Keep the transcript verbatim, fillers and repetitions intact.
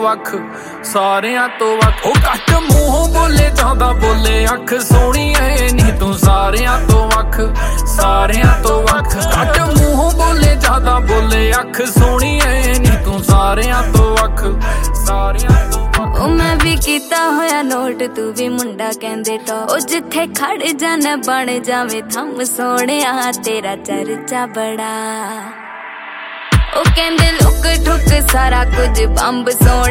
वख सारियां तो वख ओ घट मूंहों बोले जादा बोले अख सोहणी ऐ नी तू सारियां तो वख सारियां तो वख घट मूंहों बोले जादा बोले अख सोहणी ऐ नी तू सारियां तो वख सारियां तो ओ मैं भी कीता होया नोट तू भी मुंडा कहंदे तो ओ जिथे खड़ जान बन जावे थम सोहणिया तेरा चर्चा बड़ा ओ कहंदे लुक ठुक सारा कुछ बंब सोहणिया